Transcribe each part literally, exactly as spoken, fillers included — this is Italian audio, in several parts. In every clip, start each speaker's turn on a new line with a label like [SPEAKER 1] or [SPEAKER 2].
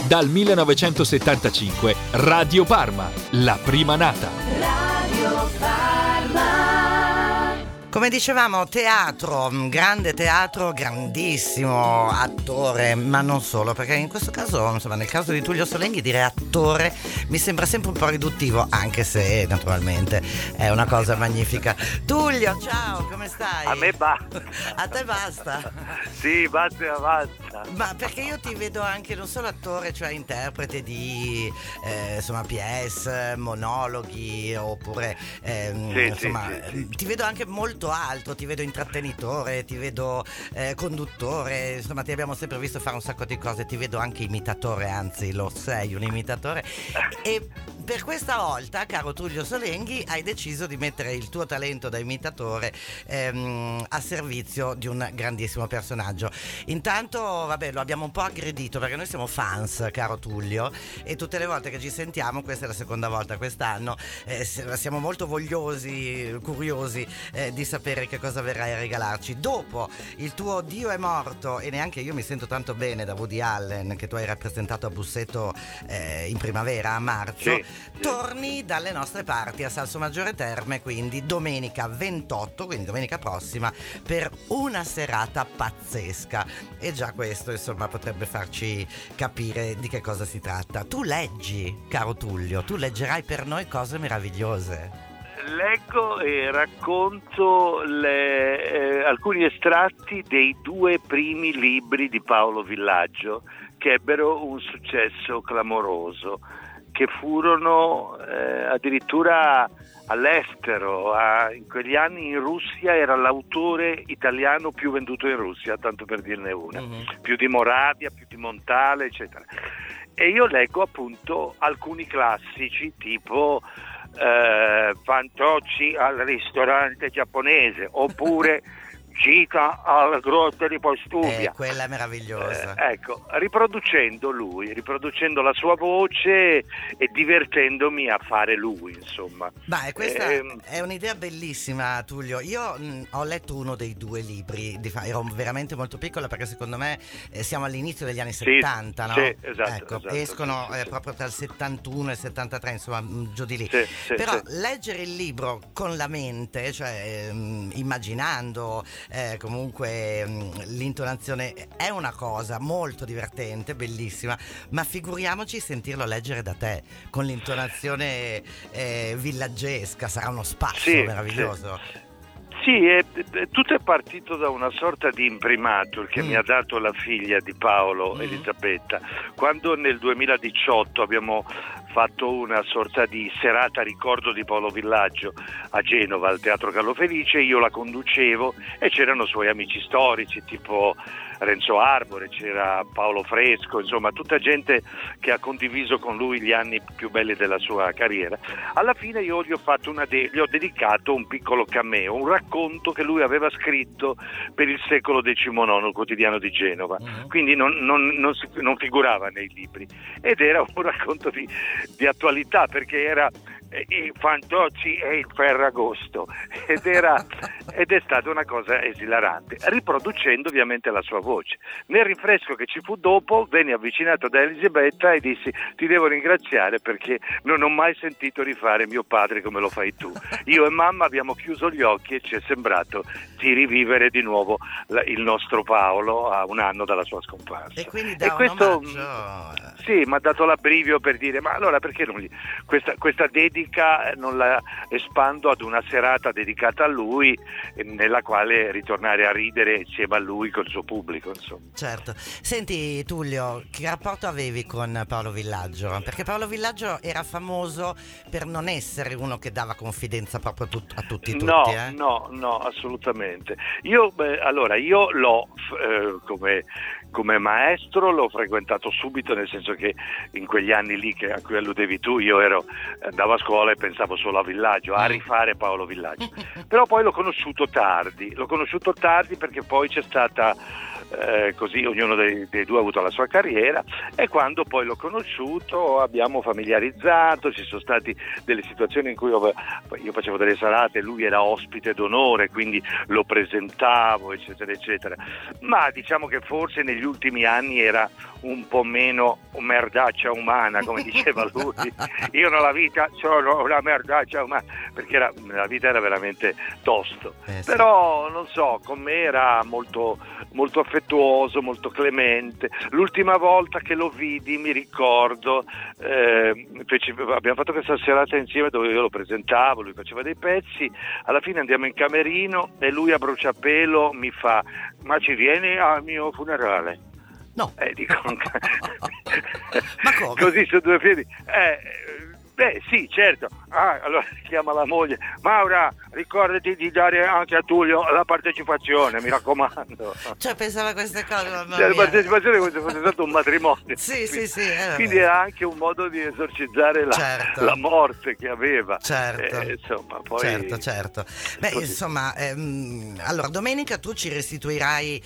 [SPEAKER 1] Dal millenovecentosettantacinque Radio Parma, la prima nata.
[SPEAKER 2] Radio Parma.
[SPEAKER 3] Come dicevamo, teatro, grande teatro, grandissimo attore, ma non solo, perché in questo caso, insomma, nel caso di Tullio Solenghi, dire attore mi sembra sempre un po' riduttivo, anche se naturalmente è una cosa magnifica. Tullio, ciao, come stai?
[SPEAKER 4] A me basta.
[SPEAKER 3] A te basta?
[SPEAKER 4] Sì, basta, basta.
[SPEAKER 3] Ma perché io ti vedo anche non solo attore, cioè interprete di eh, insomma P S, monologhi, oppure ehm,
[SPEAKER 4] Sì,
[SPEAKER 3] insomma
[SPEAKER 4] sì, sì, sì.
[SPEAKER 3] ti vedo anche molto altro, ti vedo intrattenitore, ti vedo eh, conduttore, insomma ti abbiamo sempre visto fare un sacco di cose, ti vedo anche imitatore, anzi lo sei un imitatore, e per questa volta, caro Tullio Solenghi, hai deciso di mettere il tuo talento da imitatore ehm, a servizio di un grandissimo personaggio. Intanto, vabbè, lo abbiamo un po' aggredito perché noi siamo fans, caro Tullio, e tutte le volte che ci sentiamo, questa è la seconda volta quest'anno, eh, siamo molto vogliosi, curiosi eh, di sapere che cosa verrai a regalarci. Dopo il tuo Dio è morto, e neanche io mi sento tanto bene, da Woody Allen, che tu hai rappresentato a Busseto eh, in primavera, a marzo,
[SPEAKER 4] Sì, sì.
[SPEAKER 3] torni dalle nostre parti a Salsomaggiore Terme, quindi domenica ventotto, quindi domenica prossima, per una serata pazzesca, e già questo insomma potrebbe farci capire di che cosa si tratta. Tu leggi, caro Tullio, tu leggerai per noi cose meravigliose.
[SPEAKER 4] Leggo e racconto le, eh, alcuni estratti dei due primi libri di Paolo Villaggio, che ebbero un successo clamoroso, che furono eh, addirittura all'estero. A, in quegli anni in Russia era l'autore italiano più venduto in Russia, tanto per dirne una,
[SPEAKER 3] Mm-hmm.
[SPEAKER 4] più di Moravia, più di Montale, eccetera. E io leggo appunto alcuni classici tipo eh, Fantocci al ristorante giapponese, oppure Gita alla grotta di Postuvia.
[SPEAKER 3] Eh, quella è meravigliosa.
[SPEAKER 4] Eh, ecco, riproducendo lui, riproducendo la sua voce e divertendomi a fare lui, insomma.
[SPEAKER 3] Beh, questa
[SPEAKER 4] Ehm,
[SPEAKER 3] è un'idea bellissima, Tullio. Io mh, ho letto uno dei due libri, di fa- ero veramente molto piccola, perché secondo me eh, siamo all'inizio degli anni
[SPEAKER 4] Sì,
[SPEAKER 3] settanta, no?
[SPEAKER 4] sì, esatto,
[SPEAKER 3] Ecco,
[SPEAKER 4] esatto,
[SPEAKER 3] escono
[SPEAKER 4] sì, sì,
[SPEAKER 3] eh,
[SPEAKER 4] sì.
[SPEAKER 3] proprio tra il settantuno e il settantatré, insomma, mh, giù di lì.
[SPEAKER 4] Sì, sì,
[SPEAKER 3] Però
[SPEAKER 4] sì.
[SPEAKER 3] leggere il libro con la mente, cioè ehm, immaginando eh, comunque ehm, l'intonazione, è una cosa molto divertente, bellissima, ma figuriamoci sentirlo leggere da te, con l'intonazione eh, villaggesca, sarà uno spazio
[SPEAKER 4] Sì,
[SPEAKER 3] meraviglioso.
[SPEAKER 4] Sì, è, è- tutto è partito da una sorta di imprimatur che
[SPEAKER 3] Mm.
[SPEAKER 4] mi ha dato la figlia di Paolo,
[SPEAKER 3] Mm.
[SPEAKER 4] Elisabetta, quando nel duemiladiciotto abbiamo fatto una sorta di serata ricordo di Paolo Villaggio a Genova, al Teatro Carlo Felice. Io la conducevo e c'erano suoi amici storici tipo Renzo Arbore, c'era Paolo Fresco, insomma tutta gente che ha condiviso con lui gli anni più belli della sua carriera. Alla fine io gli ho fatto una de- gli ho dedicato un piccolo cameo, un racconto che lui aveva scritto per il Secolo diciannove, il quotidiano di Genova,
[SPEAKER 3] Mhm.
[SPEAKER 4] quindi non, non- non si- non figurava nei libri, ed era un racconto di, di attualità, perché era eh, i Fantocci e il Ferragosto, ed era ed è stata una cosa esilarante, riproducendo ovviamente la sua voce. Nel rinfresco che ci fu dopo venni avvicinato da Elisabetta e dissi: ti devo ringraziare perché non ho mai sentito rifare mio padre come lo fai tu. Io e mamma abbiamo chiuso gli occhi e ci è sembrato di rivivere di nuovo la- il nostro Paolo a un anno dalla sua scomparsa.
[SPEAKER 3] E quindi da un
[SPEAKER 4] questo
[SPEAKER 3] omaggio.
[SPEAKER 4] sì, mi ha dato l'abbrivio per dire: ma allora perché non gli... questa, questa dedica eh, non la espando ad una serata dedicata a lui, eh, nella quale ritornare a ridere insieme a lui col suo pubblico, insomma.
[SPEAKER 3] Certo. Senti Tullio, che rapporto avevi con Paolo Villaggio? Perché Paolo Villaggio era famoso per non essere uno che dava confidenza proprio a, tut- a tutti tutti,
[SPEAKER 4] No,
[SPEAKER 3] eh?
[SPEAKER 4] no, no, assolutamente. Io, beh, allora, io l'ho eh, come, come maestro, l'ho frequentato subito, nel senso che in quegli anni lì che, a cui alludevi tu, io ero, andavo a scuola e pensavo solo a Villaggio, a rifare Paolo Villaggio. Però poi l'ho conosciuto tardi, l'ho conosciuto tardi perché poi c'è stata eh, così ognuno dei, dei due ha avuto la sua carriera, e quando poi l'ho conosciuto abbiamo familiarizzato, ci sono stati delle situazioni in cui io, io facevo delle serate, lui era ospite d'onore, quindi lo presentavo, eccetera eccetera, ma diciamo che forse negli ultimi anni era un po' meno merdaccia umana, come diceva lui. Io nella vita sono una merdaccia umana, perché era, la vita era veramente tosto,
[SPEAKER 3] eh, sì.
[SPEAKER 4] Però non so, con me era molto, molto affettuoso, molto clemente. L'ultima volta che lo vidi mi ricordo, eh, abbiamo fatto questa serata insieme dove io lo presentavo, lui faceva dei pezzi, alla fine andiamo in camerino e lui a bruciapelo mi fa: ma ci vieni al mio funerale?
[SPEAKER 3] No.
[SPEAKER 4] Eh, dico,
[SPEAKER 3] ma come?
[SPEAKER 4] Così su due piedi. Eh, beh, sì, certo. Ah, allora chiama la moglie: Maura, ricordati di dare anche a Tullio la partecipazione, mi raccomando.
[SPEAKER 3] Cioè, pensava a queste cose, mamma
[SPEAKER 4] Cioè, la
[SPEAKER 3] mia.
[SPEAKER 4] partecipazione come se fosse stato un matrimonio.
[SPEAKER 3] Sì, sì, sì. Eh,
[SPEAKER 4] Quindi era anche un modo di esorcizzare la,
[SPEAKER 3] certo.
[SPEAKER 4] la morte che aveva.
[SPEAKER 3] Certo.
[SPEAKER 4] Eh, insomma, poi...
[SPEAKER 3] certo, certo. Beh,
[SPEAKER 4] Così.
[SPEAKER 3] insomma, ehm, allora domenica tu ci restituirai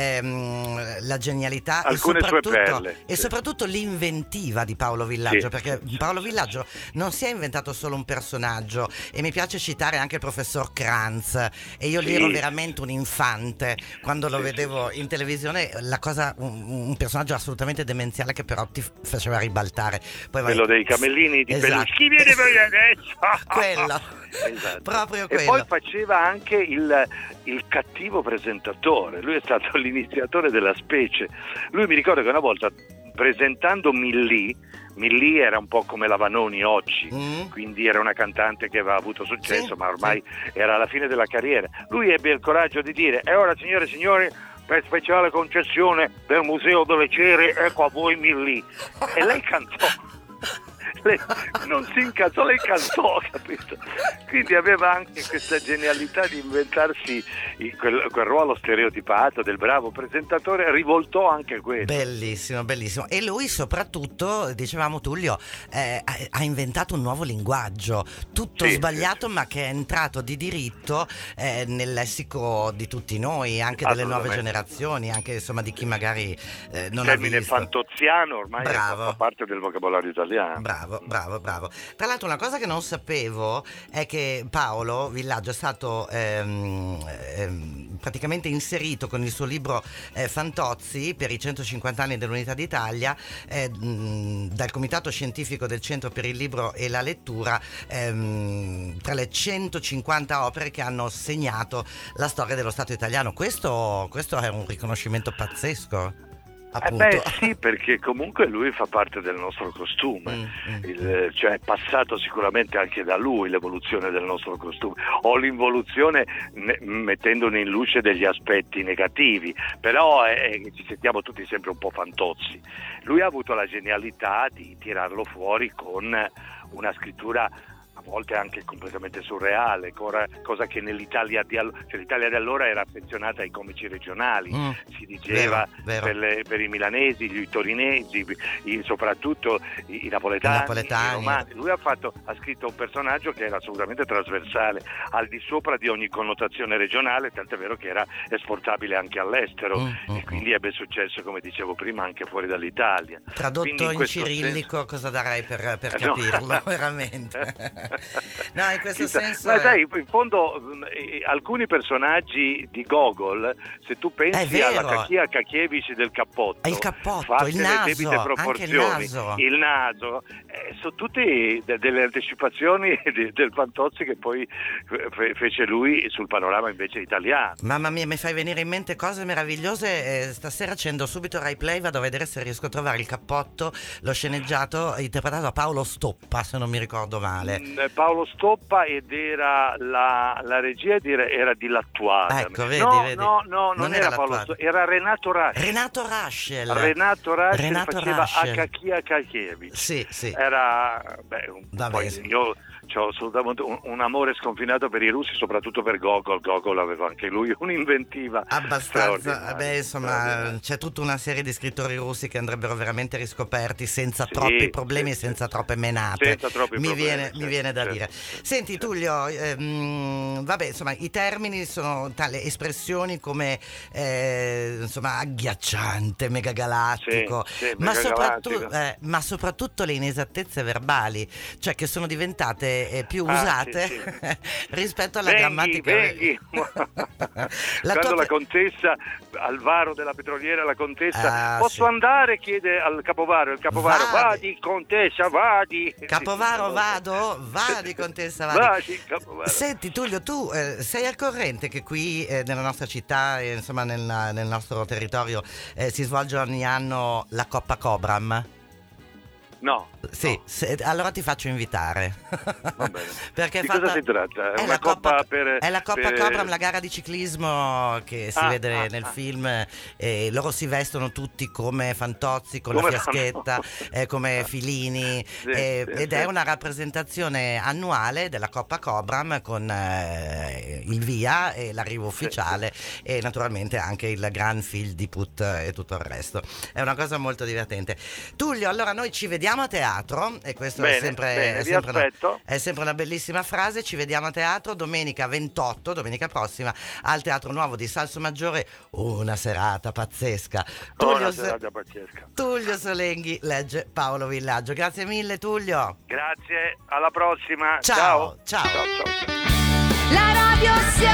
[SPEAKER 3] ehm, la genialità
[SPEAKER 4] Alcune
[SPEAKER 3] e
[SPEAKER 4] sue
[SPEAKER 3] soprattutto,
[SPEAKER 4] perle,
[SPEAKER 3] e
[SPEAKER 4] sì.
[SPEAKER 3] soprattutto l'inventiva di Paolo Villaggio,
[SPEAKER 4] Sì.
[SPEAKER 3] perché Paolo Villaggio non si è inventato solo un personaggio, e mi piace citare anche il professor Kranz, e io lì
[SPEAKER 4] Sì.
[SPEAKER 3] ero veramente un infante quando lo
[SPEAKER 4] Sì,
[SPEAKER 3] vedevo in televisione, la cosa, un, un personaggio assolutamente demenziale che però ti faceva ribaltare. Poi vai-
[SPEAKER 4] Quello dei camellini di
[SPEAKER 3] Esatto.
[SPEAKER 4] peluche. Chi viene poi adesso?
[SPEAKER 3] Quello.
[SPEAKER 4] Esatto.
[SPEAKER 3] Proprio
[SPEAKER 4] E
[SPEAKER 3] quello.
[SPEAKER 4] poi faceva anche il, il cattivo presentatore. Lui è stato l'iniziatore della specie. Lui, mi ricordo che una volta, presentando Millì, Millì era un po' come la Vanoni oggi,
[SPEAKER 3] Mm.
[SPEAKER 4] quindi era una cantante che aveva avuto successo,
[SPEAKER 3] Sì,
[SPEAKER 4] ma ormai era alla fine della carriera. Lui ebbe il coraggio di dire: e ora, signore e signori, per speciale concessione del Museo delle Cere, ecco a voi Millì. E lei cantò. Lei non si incazzò, lei cantò, capito? Quindi aveva anche questa genialità di inventarsi il- quel, quel ruolo stereotipato del bravo presentatore, rivoltò anche quello.
[SPEAKER 3] Bellissimo, bellissimo. E lui soprattutto, dicevamo Tullio, eh, ha, ha inventato un nuovo linguaggio, tutto
[SPEAKER 4] Sì,
[SPEAKER 3] sbagliato,
[SPEAKER 4] sì,
[SPEAKER 3] ma che è entrato di diritto eh, nel lessico di tutti noi, anche delle nuove
[SPEAKER 4] Assolutamente.
[SPEAKER 3] generazioni, anche insomma di chi magari eh, non
[SPEAKER 4] Il
[SPEAKER 3] ha
[SPEAKER 4] termine
[SPEAKER 3] visto.
[SPEAKER 4] fantoziano ormai
[SPEAKER 3] Bravo.
[SPEAKER 4] fa parte del vocabolario italiano.
[SPEAKER 3] Bravo, bravo, bravo. Tra l'altro una cosa che non sapevo è che Paolo Villaggio è stato ehm, ehm, praticamente inserito con il suo libro eh, Fantozzi per i centocinquanta anni dell'Unità d'Italia eh, mh, dal Comitato Scientifico del Centro per il Libro e la Lettura ehm, tra le centocinquanta opere che hanno segnato la storia dello Stato italiano. Questo, questo è un riconoscimento pazzesco.
[SPEAKER 4] Eh
[SPEAKER 3] Appunto.
[SPEAKER 4] beh sì, perché comunque lui fa parte del nostro costume,
[SPEAKER 3] Mm, mm,
[SPEAKER 4] Il, cioè è passato sicuramente anche da lui l'evoluzione del nostro costume, o l'involuzione ne- mettendone in luce degli aspetti negativi, però eh, ci sentiamo tutti sempre un po' fantozzi. Lui ha avuto la genialità di tirarlo fuori con una scrittura a volte anche completamente surreale, cora- cosa che nell'Italia di, all- cioè l'Italia di allora era affezionata ai comici regionali,
[SPEAKER 3] Mm,
[SPEAKER 4] si diceva
[SPEAKER 3] vero, vero.
[SPEAKER 4] Per, le- per i milanesi, gli torinesi, i- soprattutto i, i napoletani,
[SPEAKER 3] I napoletani.
[SPEAKER 4] i romani. Lui ha, fatto, ha scritto un personaggio che era assolutamente trasversale, al di sopra di ogni connotazione regionale, tant'è vero che era esportabile anche all'estero,
[SPEAKER 3] Mm, mm,
[SPEAKER 4] e quindi ebbe successo, come dicevo prima, anche fuori dall'Italia.
[SPEAKER 3] Tradotto
[SPEAKER 4] Quindi in
[SPEAKER 3] in
[SPEAKER 4] questo
[SPEAKER 3] cirillico, cosa darei per, per
[SPEAKER 4] Eh, no.
[SPEAKER 3] capirlo, veramente? No, in questo
[SPEAKER 4] Chissà,
[SPEAKER 3] senso.
[SPEAKER 4] ma
[SPEAKER 3] è-
[SPEAKER 4] sai, in fondo mh, eh, alcuni personaggi di Gogol, se tu
[SPEAKER 3] È
[SPEAKER 4] pensi
[SPEAKER 3] vero.
[SPEAKER 4] alla Kakia Kakievich del cappotto,
[SPEAKER 3] È il cappotto,
[SPEAKER 4] fatte
[SPEAKER 3] il
[SPEAKER 4] le
[SPEAKER 3] naso,
[SPEAKER 4] debite
[SPEAKER 3] anche il
[SPEAKER 4] proporzioni,
[SPEAKER 3] naso.
[SPEAKER 4] il naso, eh, sono tutte de- delle anticipazioni de- del Fantozzi che poi fe- fece lui sul panorama invece italiano.
[SPEAKER 3] Mamma mia, mi fai venire in mente cose meravigliose. Eh, stasera accendo subito Rai Play, vado a vedere se riesco a trovare il cappotto, lo sceneggiato interpretato da Paolo Stoppa, se non mi ricordo male.
[SPEAKER 4] Mm, Paolo Stoppa, ed era la, la regia di, era di Lattuada.
[SPEAKER 3] Ecco, vedi,
[SPEAKER 4] no,
[SPEAKER 3] vedi.
[SPEAKER 4] no, no, non,
[SPEAKER 3] Non
[SPEAKER 4] era,
[SPEAKER 3] era
[SPEAKER 4] Paolo
[SPEAKER 3] Lattuada.
[SPEAKER 4] Stoppa, era Renato Rasci.
[SPEAKER 3] Renato Raschel.
[SPEAKER 4] Renato Rasci
[SPEAKER 3] Renato
[SPEAKER 4] faceva
[SPEAKER 3] Raschel.
[SPEAKER 4] Akakia Kakievich.
[SPEAKER 3] Sì, sì.
[SPEAKER 4] Era beh, un
[SPEAKER 3] Vabbè,
[SPEAKER 4] poi
[SPEAKER 3] sì.
[SPEAKER 4] io ho assolutamente un, un amore sconfinato per i russi, soprattutto per Gogol. Gogol aveva anche lui un'inventiva
[SPEAKER 3] abbastanza. Beh, insomma, c'è tutta una serie di scrittori russi che andrebbero veramente riscoperti senza
[SPEAKER 4] sì,
[SPEAKER 3] troppi problemi
[SPEAKER 4] sì,
[SPEAKER 3] e senza
[SPEAKER 4] sì,
[SPEAKER 3] troppe menate.
[SPEAKER 4] Senza troppi
[SPEAKER 3] mi,
[SPEAKER 4] problemi,
[SPEAKER 3] viene,
[SPEAKER 4] certo,
[SPEAKER 3] mi viene da
[SPEAKER 4] certo.
[SPEAKER 3] dire. Senti Tullio, ehm, vabbè, insomma, i termini sono tale espressioni come eh, insomma agghiacciante, megagalattico,
[SPEAKER 4] Sì, sì,
[SPEAKER 3] ma,
[SPEAKER 4] megagalattico.
[SPEAKER 3] soprattutto, eh, ma soprattutto le inesattezze verbali, cioè che sono diventate eh, più
[SPEAKER 4] Ah,
[SPEAKER 3] usate
[SPEAKER 4] sì,
[SPEAKER 3] rispetto alla
[SPEAKER 4] Venghi,
[SPEAKER 3] grammatica.
[SPEAKER 4] venghi.
[SPEAKER 3] La
[SPEAKER 4] Quando
[SPEAKER 3] tua-
[SPEAKER 4] la contessa al varo della petroliera, la contessa
[SPEAKER 3] Ah,
[SPEAKER 4] posso
[SPEAKER 3] sì.
[SPEAKER 4] andare? Chiede al capovaro, il capovaro
[SPEAKER 3] Vadi.
[SPEAKER 4] vadi contessa, vadi.
[SPEAKER 3] Capovaro vado, vadi contessa, vadi.
[SPEAKER 4] Vadi, capovaro.
[SPEAKER 3] Senti Tullio, tu eh, sei al corrente che qui eh, nella nostra città, eh, insomma nel, nel nostro territorio eh, si svolge ogni anno la Coppa Cobram?
[SPEAKER 4] No.
[SPEAKER 3] Sì,
[SPEAKER 4] no.
[SPEAKER 3] se- allora ti faccio invitare.
[SPEAKER 4] Va bene.
[SPEAKER 3] Perché è
[SPEAKER 4] Di
[SPEAKER 3] fatta-
[SPEAKER 4] cosa si tratta? È
[SPEAKER 3] È
[SPEAKER 4] una
[SPEAKER 3] la
[SPEAKER 4] coppa,
[SPEAKER 3] Coppa,
[SPEAKER 4] per
[SPEAKER 3] è la Coppa
[SPEAKER 4] per-
[SPEAKER 3] Cobram, la gara di ciclismo che si
[SPEAKER 4] Ah,
[SPEAKER 3] vede
[SPEAKER 4] ah,
[SPEAKER 3] nel
[SPEAKER 4] ah.
[SPEAKER 3] film, e loro si vestono tutti come Fantozzi con
[SPEAKER 4] Come
[SPEAKER 3] la fiaschetta,
[SPEAKER 4] Fantozzi.
[SPEAKER 3] eh, come Filini,
[SPEAKER 4] Sì,
[SPEAKER 3] eh,
[SPEAKER 4] sì,
[SPEAKER 3] ed
[SPEAKER 4] sì.
[SPEAKER 3] è una rappresentazione annuale della Coppa Cobram con eh, il via e l'arrivo ufficiale e naturalmente anche il Grand Field di Put e tutto il resto. È una cosa molto divertente. Tullio, allora noi ci vediamo a teatro e questo
[SPEAKER 4] Bene,
[SPEAKER 3] è sempre,
[SPEAKER 4] bene,
[SPEAKER 3] è
[SPEAKER 4] vi
[SPEAKER 3] sempre una-
[SPEAKER 4] aspetto.
[SPEAKER 3] è sempre una bellissima frase. Ci vediamo a teatro domenica ventotto, domenica prossima, al Teatro Nuovo di Salso Maggiore. Una serata pazzesca. Tullio,
[SPEAKER 4] Una
[SPEAKER 3] So-
[SPEAKER 4] serata pazzesca.
[SPEAKER 3] Tullio Solenghi legge Paolo Villaggio. Grazie mille Tullio.
[SPEAKER 4] Grazie, alla prossima.
[SPEAKER 3] Ciao, ciao.
[SPEAKER 4] ciao, ciao.
[SPEAKER 2] La radio